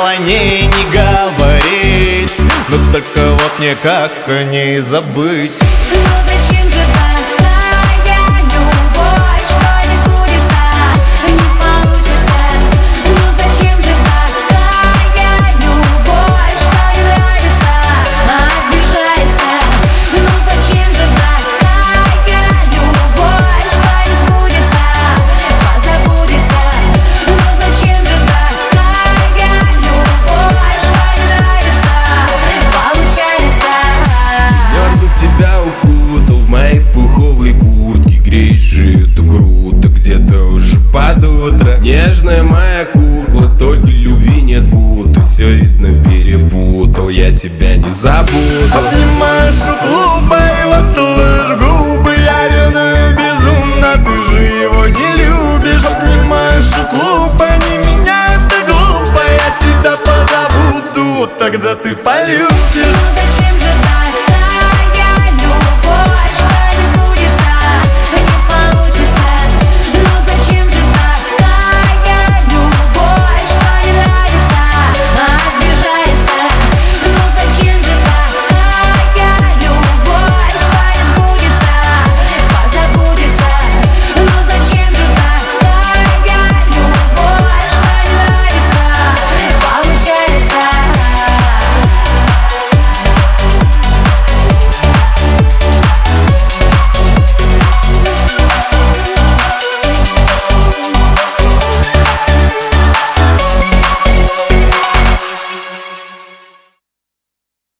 о ней не говорить, но только вот никак о ней забыть. Ну зачем же такая любовь, что не сбудется, не получится? Ну зачем же такая любовь, что не нравится, а обижается? Ну зачем же такая любовь, что не сбудется, позабудется? Ну зачем же такая любовь, что не нравится, получается? Мерзну тебя укутал в моей пуховой куртке, греешь житу круто, где-то уже под утро. Нежная моя кукла, только любви нет будто. Все видно перепутал, я тебя не забуду. Обнимаешь у клуба и вот целуешь губы, я ревную безумно, ты же его не любишь. Обнимаешь у клуба, не меня, это глупо, я тебя позабуду, тогда ты полюбишь.